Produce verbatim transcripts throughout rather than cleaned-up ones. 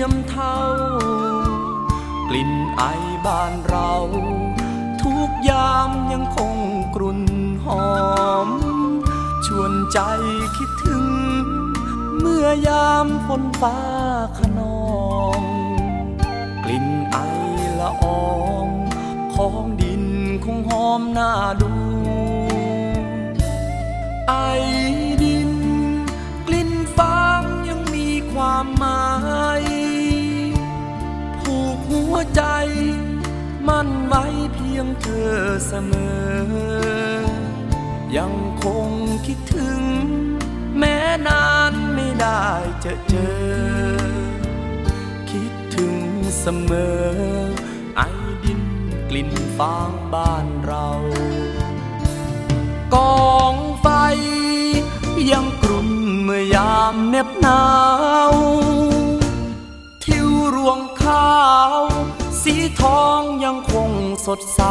ยมเท่ากลิ่นไอบ้านเราทุกยามยังคงกรุ่นหอมชวนใจคิดถึงเมื่อยามฝนฟ้าคะนองกลิ่นไอละอองของดินคงหอมน่าดูไอดินกลิ่นฟางยังมีความหมายผูกหัวใจมั่นไว้เพียงเธอเสมอยังคงคิดถึงแม้นานไม่ได้เจอเจอคิดถึงเสมอไอดินกลิ่นฟางบ้านเรากองไฟยังกรุ่นเมื่อยามเหน็บหนาวทิวรวงข้าวสีทองยังคงสดใส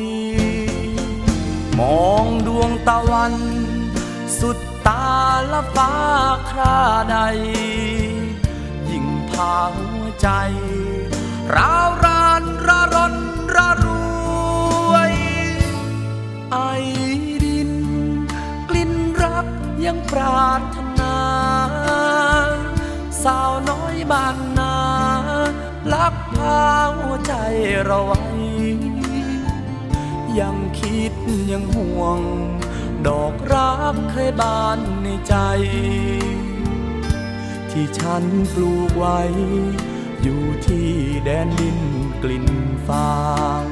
มองดวงตะวันสุดตาละฟ้าคราใดยิ่งพาหัวใจร้าวรานระรนระรวยไอดินกลิ่นรักยังปรารถนาสาวน้อยบ้านนาลักพาหัวใจเราไว้ยังคิดยังห่วงดอกรักเคยบานในใจที่ฉันปลูกไว้อยู่ที่แดนดินกลิ่นฟาง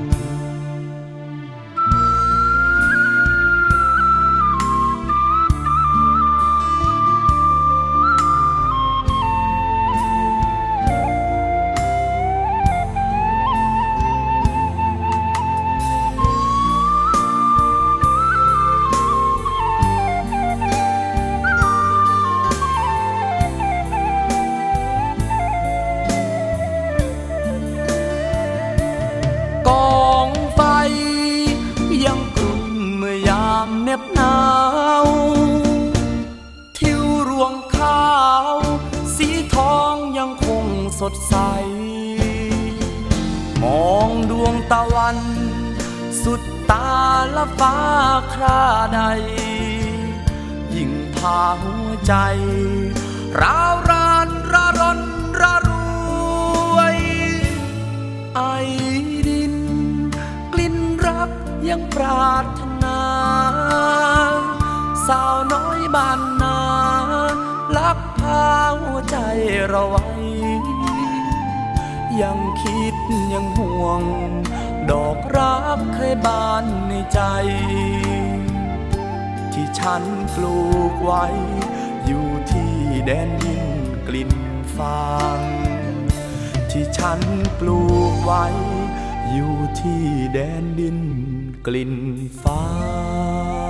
เหน็บหนาวทิวรวงข้าวสีทองยังคงสดใสมองดวงตะวันสุดตาละฟ้าคราใดยิ่งพาหัวใจร้าวรานระรนระรวยไอดินกลิ่นรักยังปรารถนาสาวน้อยบ้านนาลักพาหัวใจเราไว้ยังคิดยังห่วงดอกรักเคยบานในใจที่ฉันปลูกไว้อยู่ที่แดนดินกลิ่นฟางที่ฉันปลูกไว้อยู่ที่แดนดินกลิ่นฟ้า